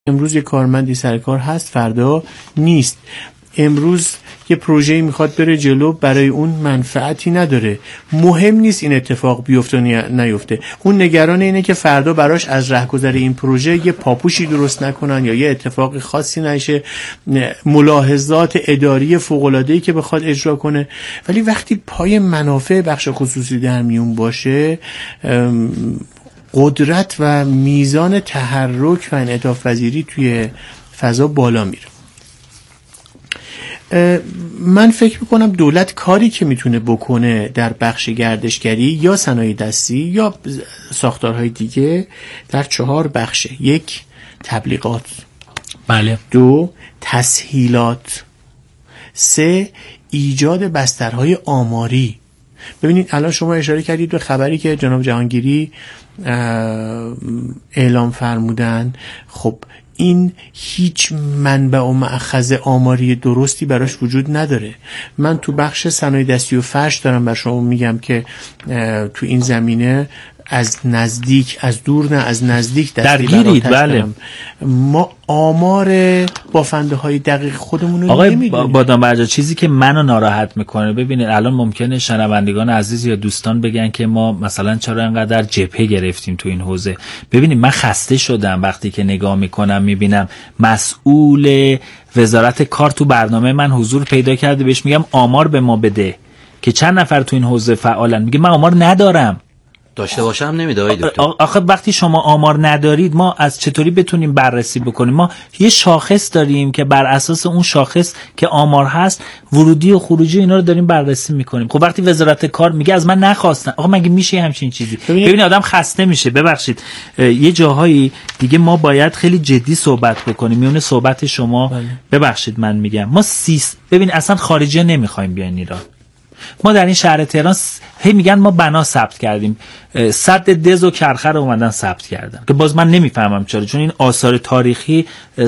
امروز یه کارمندی سر کار هست، فردا نیست. امروز یه پروژه‌ای میخواد بره جلو، برای اون منفعتی نداره. مهم نیست این اتفاق بیفته یا نیفته. اون نگران اینه که فردا براش از رهگذر این پروژه یه پاپوشی درست نکنن یا یه اتفاق خاصی نشه، ملاحظات اداری فوق‌العاده‌ای که بخواد اجرا کنه. ولی وقتی پای منافع بخش خصوصی در میون باشه، قدرت و میزان تحرک و انعطاف پذیری توی فضا بالا میره. من فکر میکنم دولت کاری که میتونه بکنه در بخش گردشگری یا صنایع دستی یا ساختارهای دیگه در 4 بخشه. 1 تبلیغات، بله. 2 تسهیلات، 3 ایجاد بسترهای آماری. ببینید الان شما اشاره کردید به خبری که جناب جهانگیری اعلام فرمودن. خب این هیچ منبع و مأخذ آماری درستی براش وجود نداره. من تو بخش صنایع دستی و فرش دارم بر شما میگم که تو این زمینه از نزدیک، از دور نه از نزدیک درگیرید. بله. ما آمار بافنده های دقیق خودمون رو آقای نمیدونیم. بادامبرجا، چیزی که منو ناراحت میکنه، ببینید الان ممکنه شنوندگان عزیز یا دوستان بگن که ما مثلا چرا انقدر جبهه گرفتیم تو این حوزه. ببینید من خسته شدم وقتی که نگاه میکنم میبینم مسئول وزارت کار تو برنامه من حضور پیدا کرده، بهش میگم آمار به ما بده که چند نفر تو این حوزه فعالن، میگه من آمار ندارم. داشته باشم نمیده آقای دکتر. آخه وقتی شما آمار ندارید ما از چطوری بتونیم بررسی بکنیم؟ ما یه شاخص داریم که بر اساس اون شاخص که آمار هست ورودی و خروجی اینا رو داریم بررسی میکنیم. خب وقتی وزارت کار میگه از من نخواستن، آقا مگه میشه همچین چیزی؟ ببینید آدم خسته میشه. ببخشید یه جاهایی دیگه ما باید خیلی جدی صحبت بکنیم. میونه صحبت شما ببخشید من میگم ما ببین اصلا خارجی نمیخوایم بیان ایران. ما در این شهر تهران هی میگن ما بنا ثبت کردیم، سد دز و کرخه رو اومدن ثبت کردن که باز من نمیفهمم چرا، چون این آثار تاریخی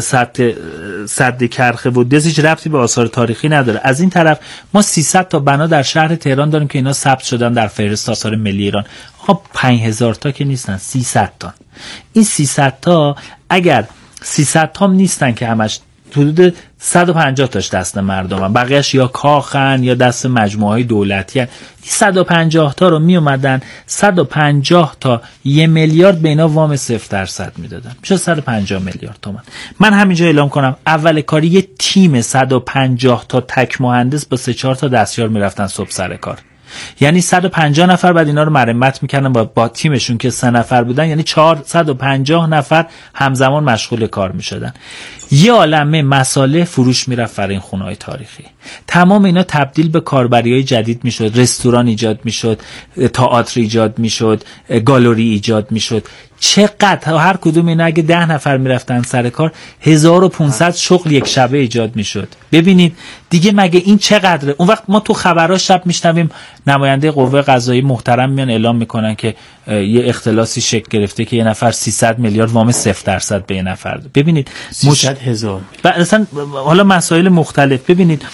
سد کرخه و دز هیچ ربطی به آثار تاریخی نداره. از این طرف ما 300 تا بنا در شهر تهران داریم که اینا ثبت شدن در فهرست آثار ملی ایران. آقا 5000 تا که نیستن، 300 تا. این 300 تا اگر 300 تا نیستن که همش حدود 150 تاش دست مردمن، بقیهش یا کاخن یا دست مجموعه‌های دولتی هن. 150 تا رو می اومدن 150 تا 1 میلیارد به اینا وام 0% میدادن، میشه 150 میلیارد تومان. من همینجا اعلام کنم اول کاری یه تیم 150 تا تک مهندس با 3-4 تا دستیار میرفتن صبح سر کار. یعنی 150 نفر بعد اینا رو مرمت میکردن با تیمشون که 3 نفر بودن، یعنی 450 نفر همزمان مشغول کار میشدن. یه عالمه مساله فروش میرفت برای این خونه‌های تاریخی. تمام اینا تبدیل به کاربری‌های جدید میشد، رستوران ایجاد میشد، تئاتر ایجاد میشد، گالری ایجاد میشد. چقدر هر کدوم اینا اگه 10 نفر میرفتن سر کار 1500 شغل یک شبه ایجاد میشد. ببینید دیگه مگه این چقدره؟ اون وقت ما تو خبرها شب میشنویم نماینده قوه قضاییه محترم میان اعلام میکنن که یه اختلاسی شکل گرفته که یه نفر 300 میلیارد وام 0% به یه نفر. ببینید 300,000 و اصلا حالا مسائل مختلف. ببینید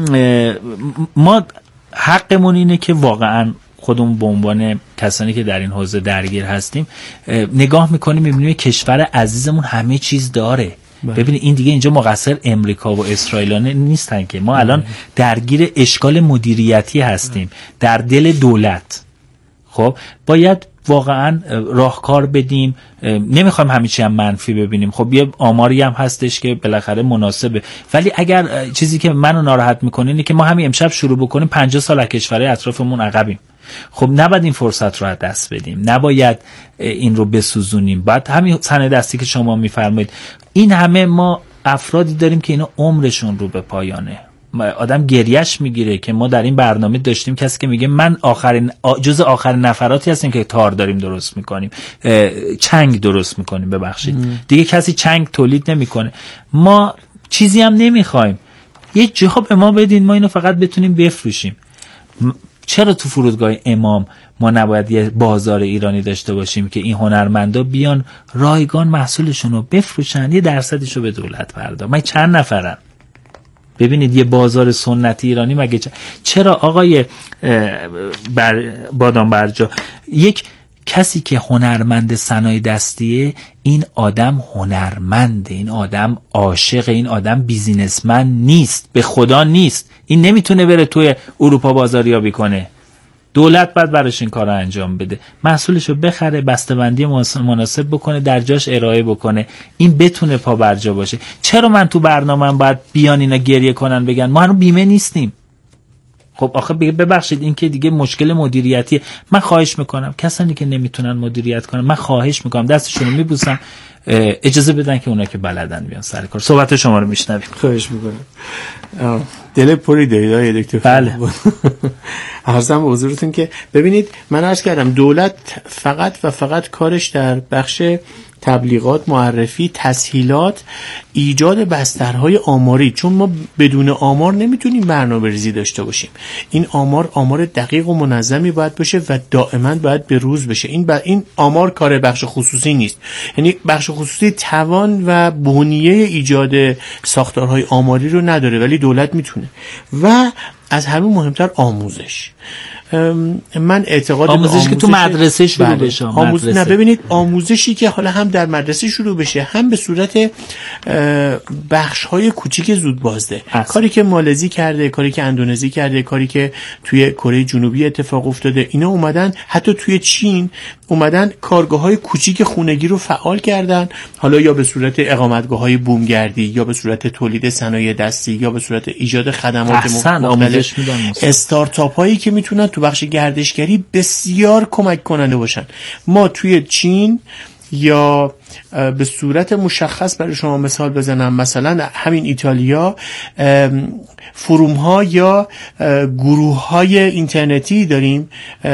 ما حقمون اینه که واقعا خودمون به عنوان کسانی که در این حوزه درگیر هستیم نگاه میکنیم میبینیم کشور عزیزمون همه چیز داره. ببینید این دیگه اینجا مقصر امریکا و اسرائیل نیستن که ما الان درگیر اشکال مدیریتی هستیم در دل دولت. خب باید واقعا راهکار بدیم. نمیخوایم همه چی هم منفی ببینیم. خب یه آماری هم هستش که بالاخره مناسبه، ولی اگر چیزی که منو ناراحت میکنه اینه که ما همین امشب شروع بکنیم 50 سال از کشورهای اطرافمون عقبیم. خب نباید این فرصت رو از دست بدیم، نباید این رو بسوزونیم. باید همین صنایع دستی که شما میفرمایید، این همه ما افرادی داریم که اینا عمرشون رو به پایانه. آدم گریش میگیره که ما در این برنامه داشتیم کسی که میگه من جز آخرین نفراتی هستیم که تار داریم درست میکنیم، چنگ درست میکنیم. ببخشید دیگه کسی چنگ تولید نمیکنه. ما چیزی هم نمیخوایم، یه جا به ما بدین ما اینو فقط بتونیم بفروشیم. چرا تو فرودگاه امام ما نباید یه بازار ایرانی داشته باشیم که این هنرمندا بیان رایگان محصولشون رو بفروشن، یه درصدش رو به دولت پرداخت؟ من چند نفرن؟ ببینید یه بازار سنتی ایرانی مگه چرا آقای بادامبرجا یک کسی که هنرمند صنایع دستیه این آدم هنرمنده، این آدم عاشق، این آدم بیزینسمن نیست، به خدا نیست. این نمیتونه بره توی اروپا بازاریابی کنه. دولت باید براش این کار رو انجام بده، محصولشو بخره، بسته‌بندی مناسب بکنه، در جاش ارائه بکنه، این بتونه پا برجا باشه. چرا من تو برنامه‌ام باید بیان اینا گریه کنن بگن ما هنوز بیمه نیستیم؟ خب آخه ببخشید این که دیگه مشکل مدیریتیه. من خواهش میکنم کسانی که نمیتونن مدیریت کنن، من خواهش میکنم دستشون رو میبوسم، اجازه بدن که اونا که بلدن بیان سر کار. صحبت شما رو میشنویم. خواهش میکنم. دل پری دارید آقای دکتر. بله. عرضم به حضورتون که ببینید من عرض کردم دولت فقط کارش در بخش تبلیغات، معرفی، تسهیلات، ایجاد بسترهای آماری، چون ما بدون آمار نمیتونیم برنامه‌ریزی داشته باشیم. این آمار دقیق و منظمی باید باشه و دائما باید به روز بشه. این آمار کار بخش خصوصی نیست. یعنی بخش خصوصی توان و بنیه ایجاد ساختارهای آماری رو نداره، ولی دولت میتونه. و از همه مهمتر آموزش. من اعتقاد آموزش که تو مدرسه شروع بشه. نه ببینید آموزشی که حالا هم در مدرسه شروع بشه، هم به صورت بخش‌های کوچیک زود بازده. کاری که مالزی کرده، کاری که اندونزی کرده، کاری که توی کره جنوبی اتفاق افتاده، اینا اومدن حتی توی چین اومدن کارگاه‌های کوچیک خونگی رو فعال کردن، حالا یا به صورت اقامتگاه‌های بومگردی، یا به صورت تولید صنایع دستی، یا به صورت ایجاد خدمات مختلف، استارتاپ‌هایی که میتونن تو بخش گردشگری بسیار کمک کننده باشن. ما توی چین یا به صورت مشخص برای شما مثال بزنم، مثلا همین ایتالیا فروم ها یا گروه های اینترنتی داریم.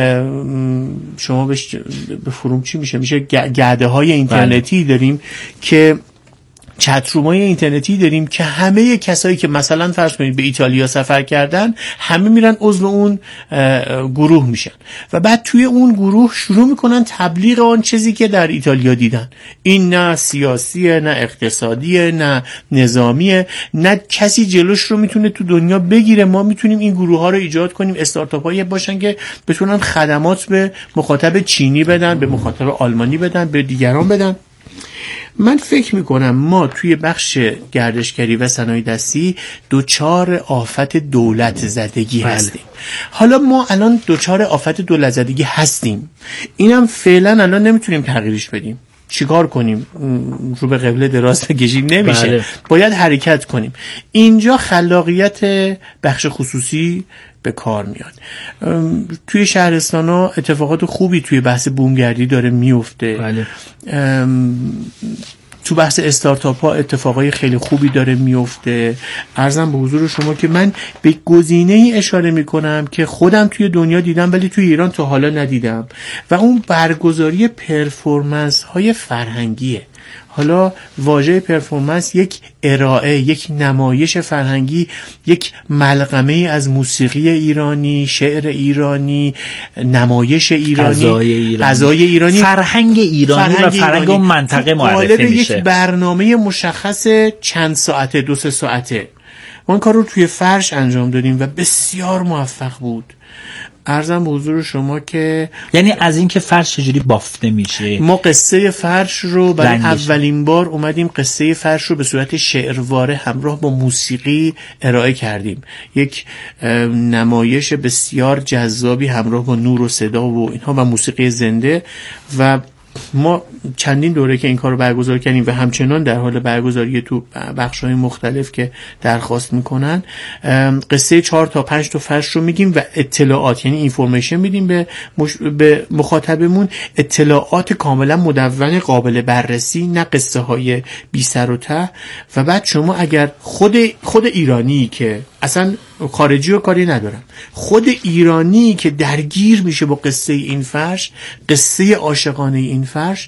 شما به فروم چی میشه گرده های اینترنتی داریم که چترومای اینترنتی داریم که همه کسایی که مثلا فرض کنید به ایتالیا سفر کردن همه میرن عضو اون گروه میشن و بعد توی اون گروه شروع میکنن تبلیغ آن چیزی که در ایتالیا دیدن. این نه سیاسیه، نه اقتصادیه، نه نظامیه، نه کسی جلوش رو میتونه تو دنیا بگیره. ما میتونیم این گروه ها رو ایجاد کنیم، استارتاپ هایی باشن که بتونن خدمات به مخاطب چینی بدن، به مخاطب آلمانی بدن، به دیگران بدن. من فکر میکنم ما توی بخش گردشگری و صنایع دستی دوچار آفت دولت زدگی هستیم. حالا ما الان دوچار آفت دولت زدگی هستیم، اینم فعلا الان نمیتونیم تغییرش بدیم. چیکار کنیم؟ رو به قبله دراز بکشیم نمیشه. بله. باید حرکت کنیم. اینجا خلاقیت بخش خصوصی به کار میاد. توی شهرستانا اتفاقات خوبی توی بحث بومگردی داره میفته. بله. تو بحث استارتاپ ها اتفاقای خیلی خوبی داره میفته. عرضم به حضور شما که من به گزینه‌ای اشاره میکنم که خودم توی دنیا دیدم ولی توی ایران تا حالا ندیدم و اون برگزاری پرفورمنس های فرهنگیه. حالا واژه پرفورمنس یک ارائه، یک نمایش فرهنگی، یک ملغمه از موسیقی ایرانی، شعر ایرانی، نمایش ایرانی، غذای ایرانی، فرهنگ ایرانی و فرهنگ اون منطقه معرفی میشه. یک برنامه مشخص چند ساعته، 2-3 ساعته. ما این کار رو توی فرش انجام دادیم و بسیار موفق بود. عرضم به حضور شما که یعنی از این که فرش چجوری بافته میشه، ما قصه فرش رو برای اولین بار اومدیم قصه فرش رو به صورت شعرواره همراه با موسیقی ارائه کردیم. یک نمایش بسیار جذابی همراه با نور و صدا و اینها و موسیقی زنده و ما چندین دوره که این کار رو برگزار کردیم و همچنان در حال برگزاری تو بخش‌های مختلف که درخواست میکنن قصه 4 تا 5 تا فرش رو میگیم و اطلاعات، یعنی اینفورمیشن میدیم به مخاطبمون، اطلاعات کاملا مدون قابل بررسی، نه قصه های بی سر و ته. و بعد شما اگر خود ایرانی که اصلا خارجی رو کاری ندارم، خود ایرانی که درگیر میشه با قصه این فرش، قصه عاشقانه این فرش،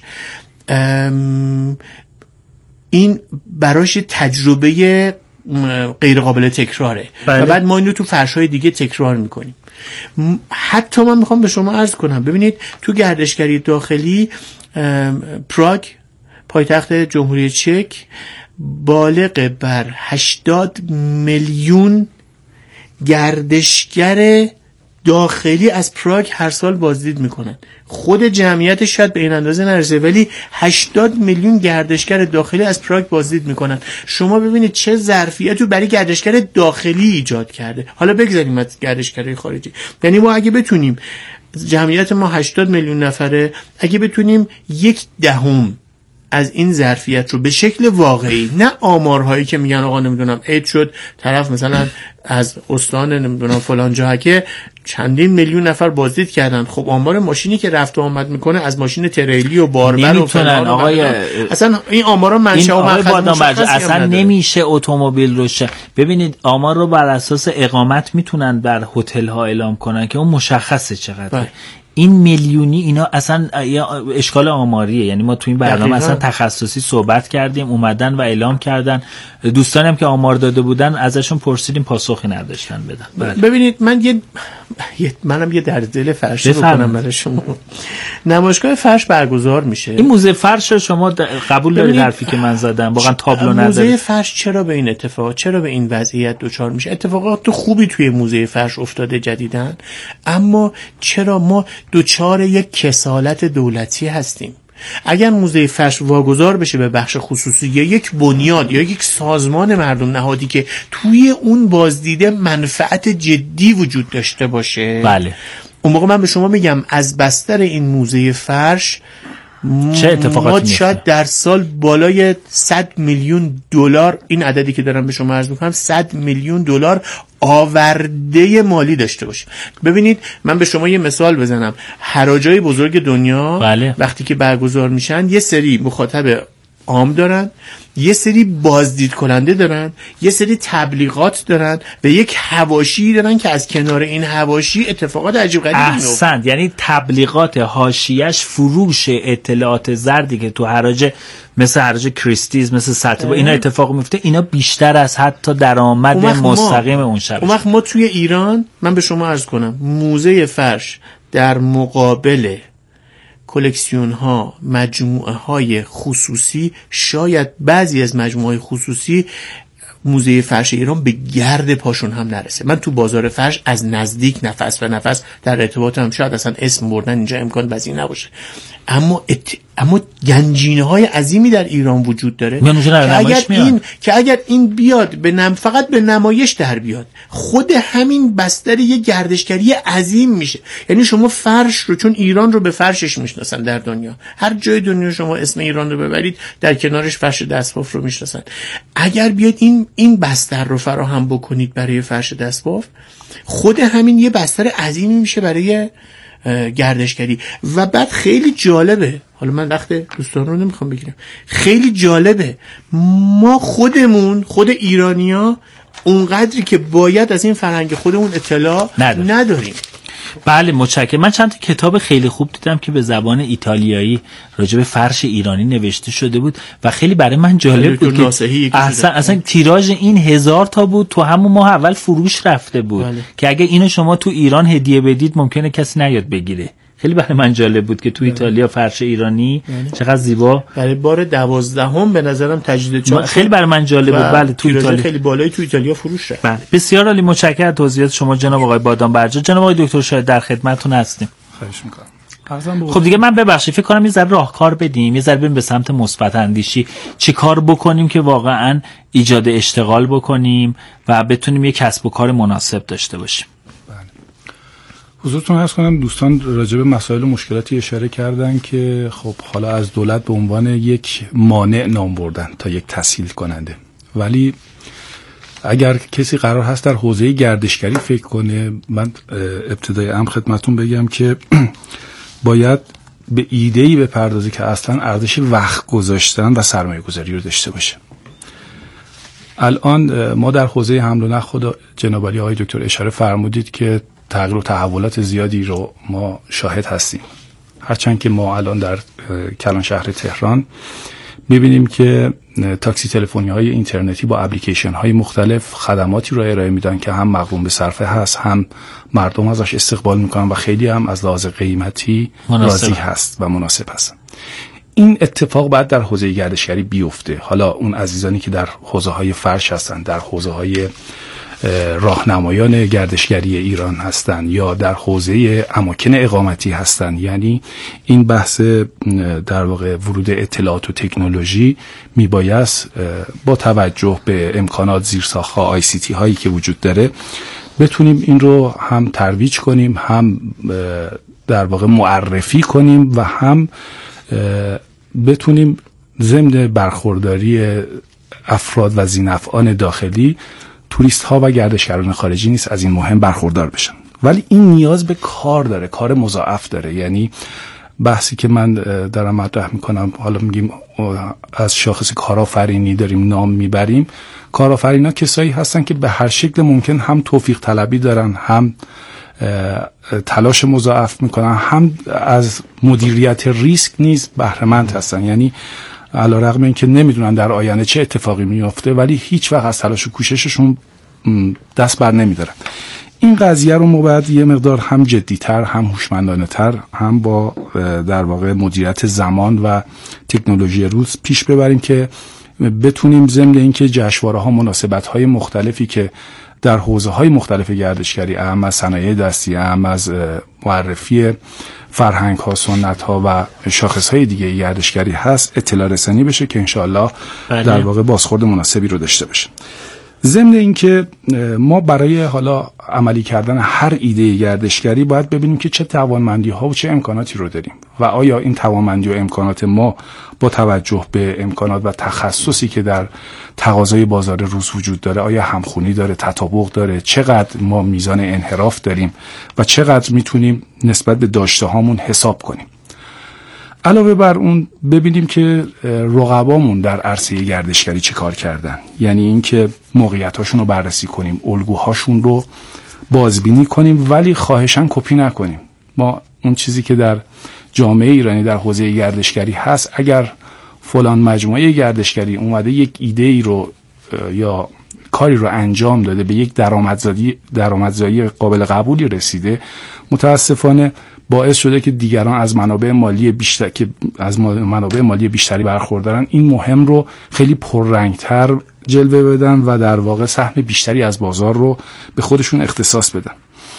این براش تجربه غیر قابل تکراره. بله. و بعد ما اینو تو فرش‌های دیگه تکرار میکنیم. حتی من میخوام به شما عرض کنم، ببینید تو گردشگری داخلی پراگ، پایتخت جمهوری چک، بالغ بر 80 میلیون گردشگر داخلی از پراگ هر سال بازدید میکنن. خود جمعیتش شاید به این اندازه نرسه ولی 80 میلیون گردشگر داخلی از پراگ بازدید میکنن. شما ببینید چه ظرفیتی برای گردشگر داخلی ایجاد کرده. حالا بگذاریم از گردشگرای خارجی. یعنی ما اگه بتونیم، جمعیت ما 80 میلیون نفره، اگه بتونیم 1/10 از این ظرفیت رو به شکل واقعی، نه آمارهایی که میگن آقا نمیدونم عید شد طرف مثلا از استان نمیدونم فلان جا که چندین میلیون نفر بازدید کردن، خب آمار ماشینی که رفت و آمد میکنه از ماشین تریلی و باربر و فلان آقای اصلا این آمارا منشأ و مأخذ اصلا نمیشه اتومبیل رو ببینید آمار رو بر اساس اقامت میتونن بر هتل ها اعلام کنن که اون مشخصه چقدره. این میلیونی اینا اصلا اشکال آماریه. یعنی ما تو این برنامه اصلا تخصصی صحبت کردیم، اومدن و اعلام کردن، دوستانم که آمار داده بودن ازشون پرسیدیم پاسخی نداشتن بدن. ببینید من منم یه در دل فرش بکنم برای شما. نمایشگاه فرش برگزار میشه. این موزه فرش شما قبول دارید حرفی که من زدم؟ واقعا تابلو نداره. موزه فرش چرا به این اتفاق، چرا به این وضعیت دچار میشه؟ اتفاقات خوبی توی موزه فرش افتاده جدیدن، اما چرا ما دچار یک کسالت دولتی هستیم؟ اگر موزه فرش واگذار بشه به بخش خصوصی یا یک بنیاد یا یک سازمان مردم نهادی که توی اون بازدیده منفعت جدی وجود داشته باشه، بله، اون موقع من به شما میگم از بستر این موزه فرش چه اتفاقاتی میفته؟ شاید در سال بالای 100 میلیون دلار، این عددی که دارم به شما عرض میکنم 100 میلیون دلار آورده مالی داشته باشه. ببینید من به شما یه مثال بزنم. حراجای بزرگ دنیا بله. وقتی که برگزار میشن یه سری مخاطب عام دارن، یه سری بازدید کننده دارن، یه سری تبلیغات دارن و یک حواشی دارن که از کنار این حواشی اتفاقات عجیب غریبی میفته. احسنت. یعنی تبلیغات حاشیه‌اش فروش اطلاعات زردی که تو حراج مثل حراج کریستیز مثل سطح اینا اتفاق میفته، اینا بیشتر از حتی درآمد مستقیم اون شب. اون وقت ما توی ایران، من به شما عرض کنم، موزه فرش در مقابل کلکسیون ها، مجموعه های خصوصی، شاید بعضی از مجموعه های خصوصی موزه فرش ایران به گرد پاشون هم نرسه. من تو بازار فرش از نزدیک نفس به نفس در ارتباطم، شاید اصلا اسم بردن اینجا امکان پذیر نباشه، اما گنجینه های عظیمی در ایران وجود داره که اگر این بیاد فقط به نمایش در بیاد، خود همین بستر یه گردشگری عظیم میشه. یعنی شما فرش رو، چون ایران رو به فرشش میشناسن در دنیا، هر جای دنیا شما اسم ایران رو ببرید در کنارش فرش دستباف رو میشناسن. اگر بیاد این بستر رو فراهم بکنید برای فرش دستباف، خود همین یه بستر عظیمی میشه برای گردشگری. و بعد خیلی جالبه، حالا من وقت دوستان رو نمیخوام بگیرم، خیلی جالبه ما خود ایرانیا اونقدری که باید از این فرهنگ خودمون اطلاع نداریم. بله متشکرم. من چند تا کتاب خیلی خوب دیدم که به زبان ایتالیایی راجع به فرش ایرانی نوشته شده بود و خیلی برای من جالب بود که اصلا تیراژ این 1000 تا بود، تو همون ماه اول فروش رفته بود. بله. که اگه اینو شما تو ایران هدیه بدید ممکنه کسی نیاد بگیره. خیلی برای من جالب بود که تو ایتالیا فرش ایرانی چقدر زیبا برای بار 12 به نظرم تجدید چاپ خیلی برای من جالب بود. بله تو ایتالیا خیلی بالایی تو ایتالیا فروش رفت. بله بسیار عالی، متشکرم از توضیحات شما جناب آقای بادام برجا. جناب آقای دکتر شاید در خدمتتون هستیم. خواهش می‌کنم. خب دیگه من ببخشید فکر کنم یه ذره راهکار بدیم، یه ذره بریم به سمت مثبت اندیشی، چی کار بکنیم که واقعا ایجاد اشتغال بکنیم و بتونیم یه کسب و کار مناسب داشته باشیم. حضورتون عرض کنم دوستان راجع به مسائل و مشکلاتی اشاره کردن که خب حالا از دولت به عنوان یک مانع نام بردن تا یک تسهیل کننده، ولی اگر کسی قرار هست در حوزه گردشگری فکر کنه، من ابتدای امر خدمتون بگم که باید به ایده‌ای بپردازه که اصلا ارزش وقت گذاشتن و سرمایه گذاری رو داشته باشه. الان ما در حوزه حمل و نقل جناب عالی آقای دکتر اشاره فرمودید که تغییر و تحولات زیادی رو ما شاهد هستیم، هرچند که ما الان در کلان شهر تهران می‌بینیم که تاکسی تلفنی های اینترنتی با اپلیکیشن های مختلف خدماتی رو ارائه میدن که هم مقرون به صرفه هست، هم مردم ازش استقبال میکنن و خیلی هم از لحاظ قیمتی راضی هست و مناسب هست. این اتفاق باید در حوزه گردشگری بیفته. حالا اون عزیزانی که در حوزه های فرش هستن، در حوزه های راهنمایان گردشگری ایران هستند یا در حوزه اماکن اقامتی هستند. یعنی این بحث در واقع ورود اطلاعات و تکنولوژی میبایست با توجه به امکانات زیرساخت‌ها ICT هایی که وجود داره بتونیم این رو هم ترویج کنیم، هم در واقع معرفی کنیم و هم بتونیم ضمن برخورداری افراد و ذی‌نفعان داخلی توریست ها و گردشگران خارجی نیست از این مهم برخوردار بشن. ولی این نیاز به کار داره، کار مضاعف داره. یعنی بحثی که من دارم مطرح میکنم، حالا میگیم از شاخص کارآفرینی داریم نام میبریم، کارآفرینا کسایی هستن که به هر شکل ممکن هم توفیق طلبی دارن، هم تلاش مضاعف میکنن، هم از مدیریت ریسک نیز بهره مند هستن. یعنی علیرغم اینکه نمیدونن در آینده چه اتفاقی میفته ولی هیچ وقت از تلاش و کوشششون دست بر نمیدارن. این قضیه رو ما باید یه مقدار هم جدی‌تر، هم هوشمندانه‌تر، هم با در واقع مدیریت زمان و تکنولوژی روز پیش ببریم که بتونیم ضمن اینکه جشنواره‌ها، مناسبت‌های مختلفی که در حوزه‌های مختلف گردشگری، اهم از صنایع دستی، اهم از معرفی فرهنگ‌ها، سنت‌ها و شاخص‌های دیگه گردشگری هست، اطلاع رسانی بشه که انشاءالله در واقع بازخورد مناسبی رو داشته باشه. ضمن اینکه ما برای حالا عملی کردن هر ایده گردشگری باید ببینیم که چه توانمندی‌ها و چه امکاناتی رو داریم و آیا این توانمندی و امکانات ما با توجه به امکانات و تخصصی که در تقاضای بازار روز وجود داره آیا همخونی داره، تطابق داره، چقدر ما میزان انحراف داریم و چقدر میتونیم نسبت به داشته هامون حساب کنیم. علاوه بر اون ببینیم که رقبامون در عرصه گردشگری چه کار کردن، یعنی اینکه موقعیتاشون رو بررسی کنیم، الگوهاشون رو بازبینی کنیم، ولی خواهشاً کپی نکنیم. ما اون چیزی که در جامعه ایرانی در حوزه گردشگری هست، اگر فلان مجموعه گردشگری اومده یک ایده ای رو یا کاری رو انجام داده، به یک درآمدزایی قابل قبولی رسیده، متاسفانه باعث شده که دیگران از منابع مالی بیشتری برخوردارن، این مهم رو خیلی پررنگتر جلوه بدن و در واقع سهم بیشتری از بازار رو به خودشون اختصاص بدن.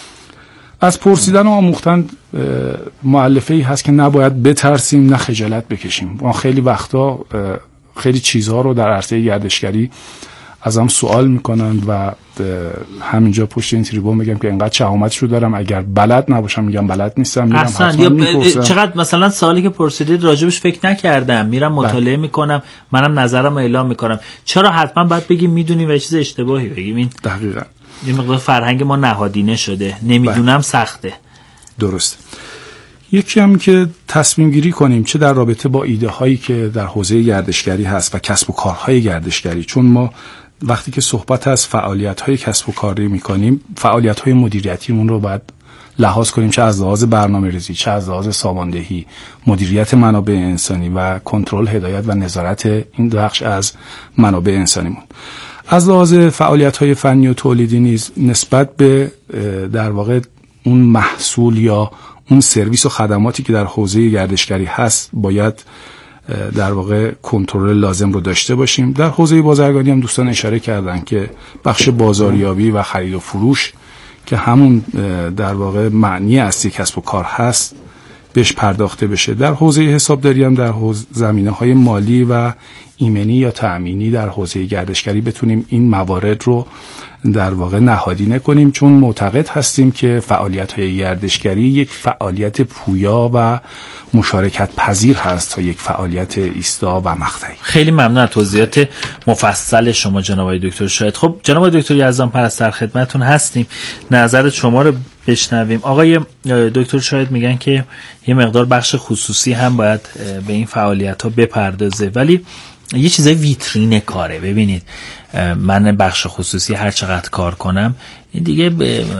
از پرسیدن و آموختن مؤلفه‌ای هست که نباید بترسیم، نه خجالت بکشیم. ما خیلی وقتا خیلی چیزها رو در عرصه گردشگری ازم سوال میکنن و همینجا پشت این تریبون میگم که اینقدر شهامتش رو دارم، اگر بلد نباشم میگم بلد نیستم، میرم حتما میپرسم. چقدر مثلا سوالی که پرسیدید راجبش فکر نکردم، میرم مطالعه میکنم، منم نظرم رو اعلام میکنم. چرا حتما باید بگیم میدونیم و چیز اشتباهی بگیم؟ این دقیقاً یه مقدار فرهنگ ما نهادینه شده، نمیدونم سخته. درسته. یکی هم که تصمیم گیری کنیم چه در رابطه با ایده هایی که در حوزه گردشگری هست و کسب و کارهای گردشگری، چون ما وقتی که صحبت از فعالیت های کسب و کاری میکنیم، فعالیت های مدیریتیمون رو باید لحاظ کنیم، چه از لحاظ برنامه‌ریزی، چه از لحاظ ساماندهی، مدیریت منابع انسانی و کنترل، هدایت و نظارت این بخش از منابع انسانیمون. از لحاظ فعالیت‌های فنی و تولیدی نیز نسبت به در واقع اون محصول یا اون سرویس و خدماتی که در حوزه گردشگری هست باید در واقع کنترل لازم رو داشته باشیم. در حوزه بازرگانی هم دوستان اشاره کردن که بخش بازاریابی و خرید و فروش که همون در واقع معنی اصلی کسب و کار هست بهش پرداخته بشه. در حوزه حسابداری هم در زمینه‌های مالی و ایمنی یا تأمینی در حوزه گردشگری بتونیم این موارد رو در واقع نهادینه کنیم، چون معتقد هستیم که فعالیت‌های گردشگری یک فعالیت پویا و مشارکت پذیر هست تا یک فعالیت ایستا و مقطعی. خیلی ممنون از توضیحات مفصل شما جناب آقای دکتر شاهد. خب جناب آقای دکتر یزدان پرستر خدمتتون هستیم، نظر شما رو بشنویم. آقای دکتر شاهد میگن که یه مقدار بخش خصوصی هم باید به این فعالیت‌ها بپردازه، ولی یه چیزای ویترین کاره. ببینید من بخش خصوصی هر چقدر کار کنم دیگه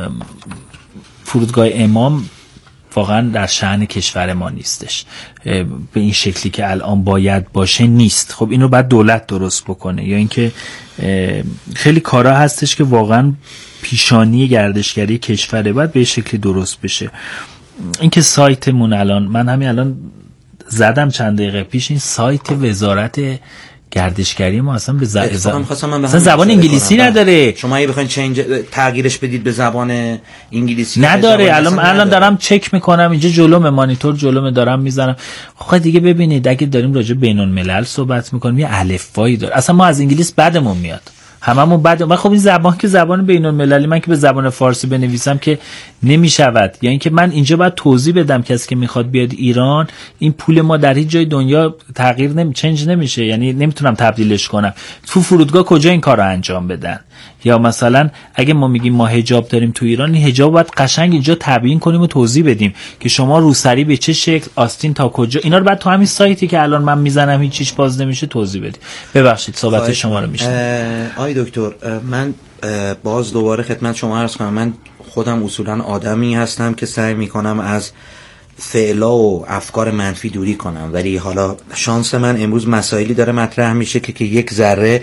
فرودگاه امام واقعا در شأن کشور ما نیستش، به این شکلی که الان باید باشه نیست. خب اینو باید دولت درست بکنه، یا اینکه خیلی کارا هستش که واقعا پیشانی گردشگری کشوره باید به شکلی درست بشه. اینکه سایتمون الان، من همین الان زدم چند دقیقه پیش، این سایت وزارت گردشگری ما اصلا به زبان انگلیسی نداره. شما اگه بخواید تغییرش بدید به زبان انگلیسی نداره. الان دارم چک میکنم اینجا جلوم مانیتور جلوم دارم میزنم. خب دیگه ببینید اگه داریم راجع به بین الملل صحبت میکنیم یه الفبایی داره. اصلا ما از انگلیس بدمون میاد هممون بعد. خب این زبان که زبان بین المللی، من که به زبان فارسی بنویسم که نمیشود. یعنی که من اینجا باید توضیح بدم کسی که میخواد بیاد ایران این پول ما در هیچ جای دنیا تغییر چنج نمیشه، یعنی نمیتونم تبدیلش کنم. تو فرودگاه کجا این کارو انجام بدن؟ یا مثلا اگه ما میگیم ما حجاب داریم تو ایران، این حجاب باید قشنگ اینجا تبیین کنیم و توضیح بدیم که شما روسری به چه شکل، آستین تا کجا، اینا رو بعد تو همین سایتی که الان من میزنم هیچ چیز باز نمیشه توضیح بدیم. ببخشید صحبت شما رو میشنم. آقای دکتر، من باز دوباره خدمت شما عرض کنم، من خودم اصولا آدمی هستم که سعی میکنم از فعلا و افکار منفی دوری کنم، ولی حالا شانس من امروز مسائلی داره مطرح میشه که یک ذره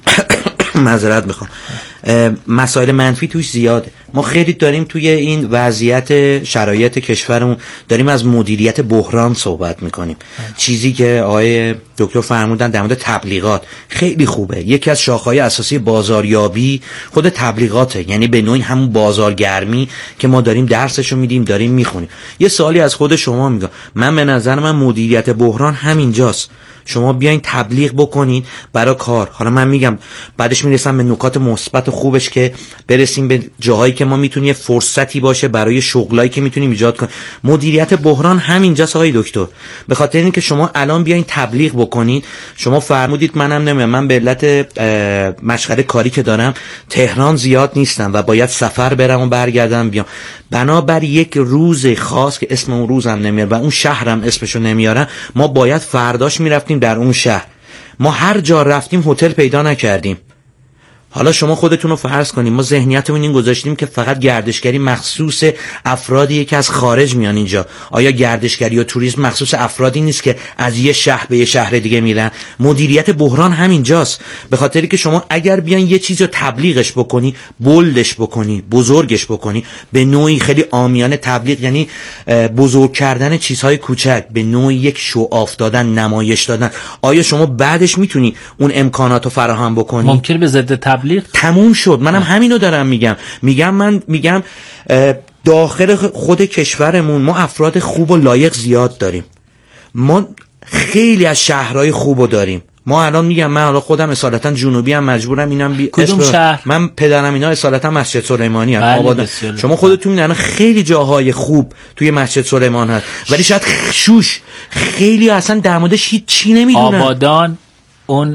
معذرت میخوام، مسائل منفی توش زیاده. ما خیلی داریم توی این وضعیت شرایط کشورمون داریم از مدیریت بحران صحبت میکنیم. چیزی که آقای دکتر فرمودن در مورد تبلیغات خیلی خوبه. یکی از شاخه‌های اساسی بازاریابی خود تبلیغاته، یعنی به نوعی همون بازارگرمی که ما داریم درسشو میدیم داریم میخونیم. یه سوالی از خود شما میگم، من به نظر من مدیریت بحران همینجاست. شما بیاین تبلیغ بکنین برای کار. حالا من میگم بعدش میرسم به نکات مثبت خوبش که برسیم به جاهایی که ما میتونیم یه فرصتی باشه برای شغلایی که میتونیم ایجاد کنیم. مدیریت بحران همینجاست آقای دکتر. به خاطر اینکه شما الان بیاین تبلیغ بکنین، شما فرمودید منم نمیدونم، من به علت مشغله کاری که دارم تهران زیاد نیستم و باید سفر برم و برگردم بیام. بنابر یک روز خاص که اسم اون روزم نمیارم و اون شهرم اسمشو نمیارم، ما باید فرداش میرفتیم در اون شهر. ما هر جا رفتیم هتل پیدا نکردیم. حالا شما خودتون رو فرض کنیم ما ذهنیتمون این گذاشتیم که فقط گردشگری مخصوص افرادیه که از خارج میان اینجا. آیا گردشگری و توریسم مخصوص افرادی نیست که از یه شهر به یه شهر دیگه میرن؟ مدیریت بحران همینجاست. به خاطری که شما اگر بیان یه چیزو تبلیغش بکنی، بولدش بکنی، بزرگش بکنی، به نوعی خیلی عامیانه تبلیغ یعنی بزرگ کردن چیزهای کوچک، به نوعی یک شوآف دادن، نمایش دادن، آیا شما بعدش میتونی اون امکاناتو فراهم بکنی؟ ممکنه به ضد تموم شد. منم همینو دارم میگم داخل خود کشورمون ما افراد خوب و لایق زیاد داریم. ما خیلی از شهرهای خوبو داریم. ما الان میگم من حالا خودم اصالتا جنوبی هم مجبورم اینم کدوم شهر؟ من پدرم اینا اصالتا مسجد سلیمانی هست. آبادان. شما خودتون میدونید خیلی جاهای خوب توی مسجد سلیمان هست، ولی شاید شوش خیلی اصلا در موردش هیچ چی نمیدونن. آبادان اون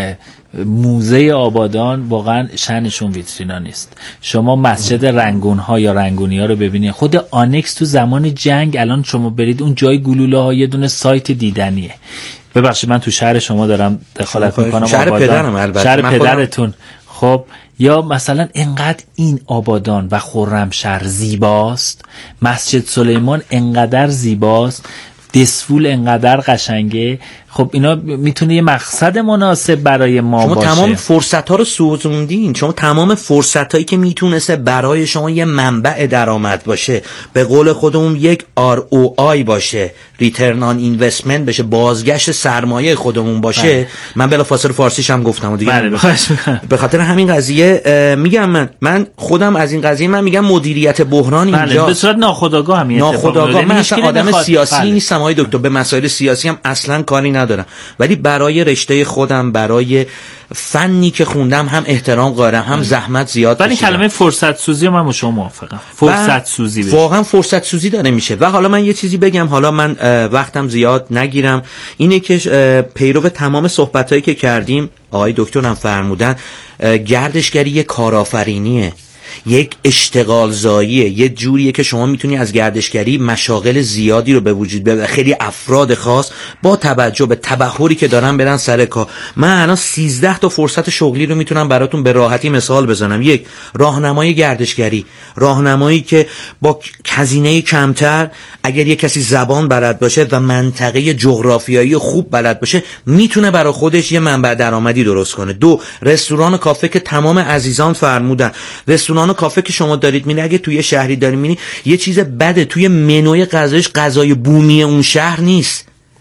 موزه آبادان واقعا شأنشون ویترینا نیست. شما مسجد رنگون ها یا رنگونی ها رو ببینید. خود آنکس تو زمان جنگ الان شما برید اون جای گلوله ها یه دونه سایت دیدنیه. ببخشید من تو شهر شما دارم دخالت میکنم. شهر پدرم البته. شهر پدرتون. خب یا مثلا انقدر این آبادان و خرمشهر زیباست، مسجد سلیمان انقدر زیباست، دسفول انقدر قشنگه. خب اینا میتونه یه مقصد مناسب برای ما باشه. شما تمام فرصت ها رو سوزوندین. شما تمام فرصت هایی که میتونسته برای شما یه منبع درآمد باشه، به قول خودمون یک ROI باشه، Return on Investment بشه، بازگشت سرمایه خودمون باشه. من بلافاصله فارسیش هم گفتم و دیگه به خاطر همین قضیه میگم من خودم از این قضیه من میگم مدیریت بحران اینجا به صورت ناخودآگاه هم ناخودآگاه. من اصلا آدم سیاسی نیستم آقای دکتر، به مسائل سیاسی هم اصلا کاری ندارم، ولی برای رشته خودم، برای فنی که خوندم هم احترام قائلم، هم زحمت زیاد کشیدم. ولی کلمه فرصت سوزی من با شما موافقم. فرصت سوزی واقعا فرصت سوزی داره میشه. و حالا من یه چیزی بگم، حالا من وقتم زیاد نگیرم، اینه که پیرو تمام صحبتایی که کردیم آقای دکتر هم فرمودن، گردشگری یک کارآفرینیه، یک اشتغال زاییه، یه جوریه که شما میتونی از گردشگری مشاغل زیادی رو به وجود بیاری، خیلی افراد خاص با توجه به تبحری که دارن برن سر کار. من الان 13 تا فرصت شغلی رو میتونم براتون به راحتی مثال بزنم. یک، راهنمای گردشگری، راهنمایی که با هزینه کمتر اگر یک کسی زبان بلد باشه و منطقه جغرافیایی خوب بلد باشه میتونه برای خودش یه منبع درآمدی درست کنه. دو، رستوران و کافه که تمام عزیزان فرمودن، رستوران و کافه که شما دارید میبینید، اگه توی شهری دارید میبینید یه چیز بده توی منوی غذایش غذای بومی اون شهر نیست،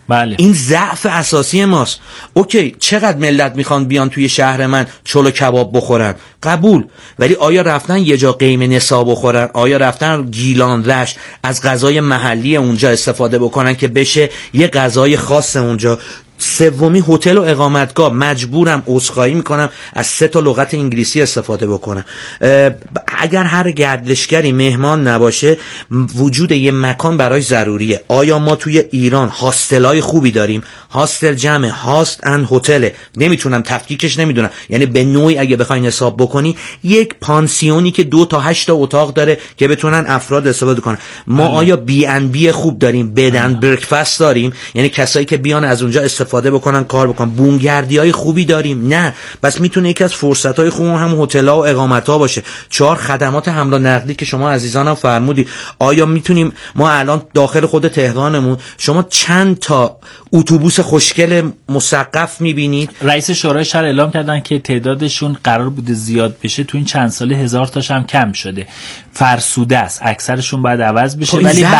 بله. این ضعف اساسی ماست. اوکی، چقدر ملت میخوان بیان توی شهر من چلو کباب بخورن؟ قبول. ولی آیا رفتن یه جا قیم نسا بخورن؟ آیا رفتن گیلان رشت از غذای محلی اونجا استفاده بکنن که بشه یه غذای خاص اونجا؟ سومی، هتل و اقامتگاه. مجبورم عذرخواهی میکنم از 3 لغت انگلیسی استفاده بکنم. اگر هر گردشگری مهمان نباشه، وجود یه مکان برای ضروریه. آیا ما توی ایران هاستلای خوبی داریم؟ هاستل جمع هاست اند هتل، نمیتونم تفکیکش نمیدونم، یعنی به نوعی اگه بخواین حساب بکنی یک پانسیونی که 2 تا 8 اتاق داره که بتونن افراد استفاده کنن. ما آیا بی ان بی خوب داریم؟ بد اند برکفست داریم، یعنی کسایی که بیان از اونجا استفاده بکنن، کار بکنن. بومگردیای خوبی داریم؟ نه. بس میتونه یکی از فرصت‌های خوب هم هتل‌ها و اقامت‌ها باشه. 4 خدمات حمل و نقلی که شما عزیزانم فرمودید. آیا میتونیم ما الان داخل خود تهرانمون شما چند تا اتوبوس خوشگل مسقف میبینید؟ رئیس شورای شهر اعلام کردن که تعدادشون قرار بوده زیاد بشه، تو این چند ساله 1000 تاش هم کم شده، فرسوده است، اکثرشون باید عوض بشه.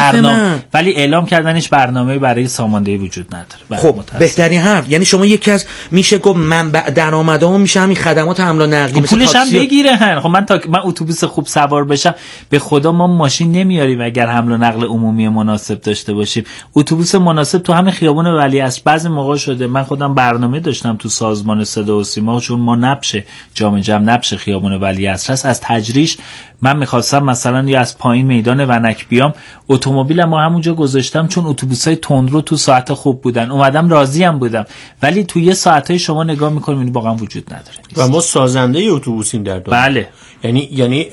ولی اعلام کردنش برنامه برای ساماندهی وجود نداره. خب بهترین حرف، یعنی شما یکی از میشه گفت منبع درآمدامون میشه همین خدمات حمل و نقلی. پولش هم بگیره. خب من اتوبوس خوب سوار بشم، به خدا ما ماشین نمیاریم اگر حمل و نقل عمومی مناسب داشته باشیم. اتوبوس مناسب تو همین خیابون ولیعصر بعضی موقع شده. من خودم برنامه داشتم تو سازمان صدا و سیما، چون ما نبش جام نبش خیابون ولیعصر است، از تجریش من می‌خواستم مثلا یا از پایین میدان ونک بیام، اتومبیلم ما همونجا گذاشتم چون اتوبوسای تندرو تو ساعت خوب بودن، اومدم راضیم بودم. ولی تو یه ساعتای شما نگاه می‌کنید این واقعا وجود نداره. و ما سازنده اتوبوسیم در دنیا. بله. یعنی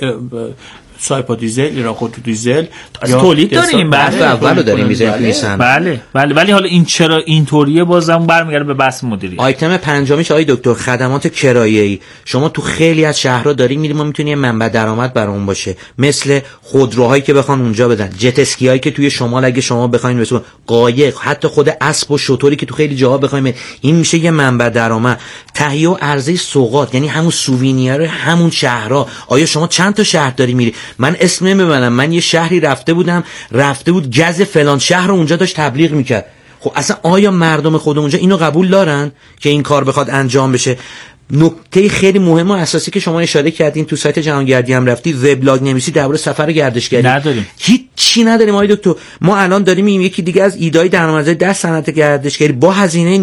سایپا دیزل، ایران خودرو دیزل از تولید داریم. بله اولو داریم میزنیم. بله. ولی حالا این چرا اینطوریه؟ بازم برمیگرده به بحث مدیریت. آیتم پنجمیش آقای دکتر، خدمات کرایه‌ای. شما تو خیلی از شهرها داریم می‌بینیم، ما میتونیم منبع درآمد برامون باشه، مثل خودروهایی که بخوان اونجا بدن، جت اسکیایی که توی شمال اگه شما بخواید مثلا قایق، حتی خود اسب و شتری که تو خیلی جاها بخوایم، این میشه یه منبع درآمد. تهیه و عرضه سوغات، یعنی همون سووینیر همون شهرها. آیا شما چند تا شهر داری میری؟ من اسم نمیبرم، من یه شهری رفته بود گز فلان شهر رو اونجا داشت تبلیغ میکرد. خب اصلا آیا مردم خود اونجا اینو قبول دارن که این کار بخواد انجام بشه؟ نکته خیلی مهم و اساسی که شما اشاره کردین، تو سایت جهانگردی هم رفتی، وبلاگ نویسی درباره سفر گردشگری نداریم. هیچی نداریم آقای دکتر. ما الان داریم این یکی دیگه از ایدای درآمدزایی در صنعت گردشگری با هزینه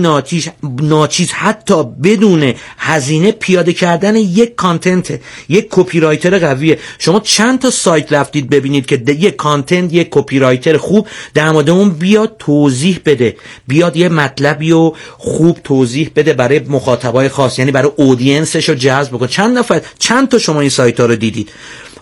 ناچیز حتی بدون هزینه پیاده کردن یک کانتنت، یک کپی رایتر قویه. شما چند تا سایت رفتید ببینید که یک کانتنت، یک کپی رایتر خوب در مورد اون بیاد توضیح بده، بیاد یه مطلبی رو خوب توضیح بده برای مخاطبای خاص، یعنی برای اودینسش رو جذب بکنه. چند تا شما این سایت ها رو دیدید؟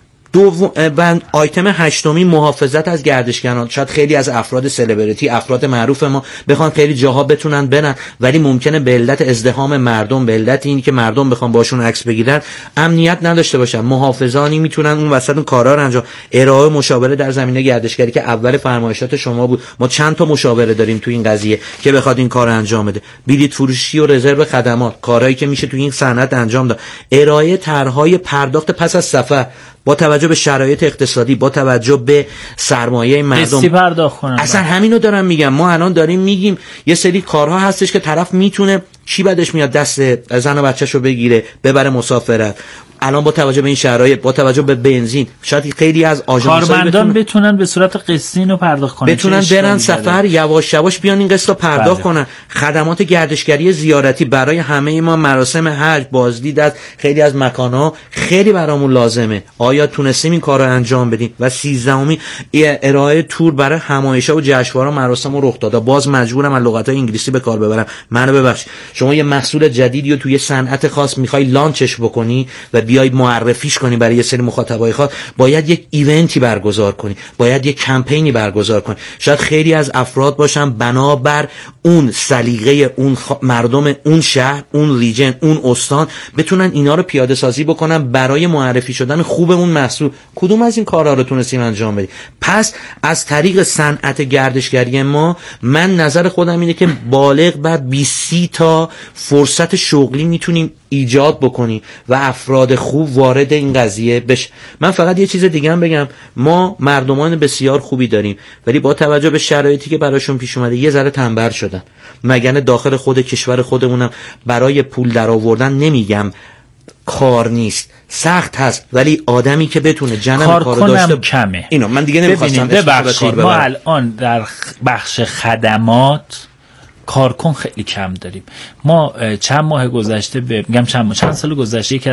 دوم، آیتم هشتمی محافظت از گردشگران. شاید خیلی از افراد سلبریتی، افراد معروف ما بخوان خیلی جاها بتونن برن، ولی ممکنه به علت ازدحام مردم، به علت اینی که مردم بخوان باشون عکس بگیرن، امنیت نداشته باشن. محافظانی میتونن اون وسط اون کارا رو انجام. ارائه مشاوره در زمینه گردشگری که اول فرمایشات شما بود، ما چند تا مشاوره داریم تو این قضیه که بخواد این کارو انجام بده. بلیط فروشی و رزرو خدمات، کارهایی که میشه تو این صنعت انجام داد. ارائه طرحهای پرداخت پس از سفر با توجه به شرایط اقتصادی، با توجه به سرمایه مردم پرداخت کنن. اصلا همینو دارم میگم. ما الان داریم میگیم یه سری کارها هستش که طرف میتونه، چی بدش میاد دست زن و بچه‌شو بگیره ببره مسافرت. الان با توجه به این شرایط، با توجه به بنزین، شاید خیلی از آژانس‌ها کارمندان بتونن به صورت قسطی اینو پرداخت کنن، بتونن برن سفر یواش یواش بیان این قسطو پرداخت کنن. خدمات گردشگری زیارتی برای همه ما، مراسم حج، بازدید از خیلی از مکان‌ها خیلی برامون لازمه. آیا تونستیم این کارو انجام بدیم؟ و 13می ارائه تور برای همایش‌ها و جشنواره‌ها، مراسم و رخدادها. باز مجبورم از لغت‌های انگلیسی به کار ببرم. منو ببخشید، شما یه محصول جدیدی رو توی صنعت خاص می‌خوای لانچش بکنی و بیای معرفیش کنی برای یه سری مخاطبای خاص، باید یک ایونتی برگزار کنی، باید یک کمپینی برگزار کنی. شاید خیلی از افراد باشن بنابر اون سلیقه اون مردم اون شهر، اون ریجن، اون استان، بتونن اینا رو پیاده سازی بکنن برای معرفی شدن خوب اون محصول. کدوم از این کارها رو تونستیم انجام بدیم؟ پس از طریق صنعت گردشگری ما، من نظر خودم اینه که بالغ بر 20 تا کجاها فرصت شغلی میتونیم ایجاد بکنیم و افراد خوب وارد این قضیه بشه. من فقط یه چیز دیگه هم بگم، ما مردمان بسیار خوبی داریم ولی با توجه به شرایطی که براشون پیش اومده یه ذره تنبل شدن. مگر داخل خود کشور خودمونم برای پول درآوردن نمیگم کار نیست، سخت هست، ولی آدمی که بتونه جنم کارو داشته کمه. اینو من دیگه نمیخواستم ببخشید ما الان در بخش خدمات کارکن خیلی کم داریم. ما چند ماه گذشته چند سال گذشته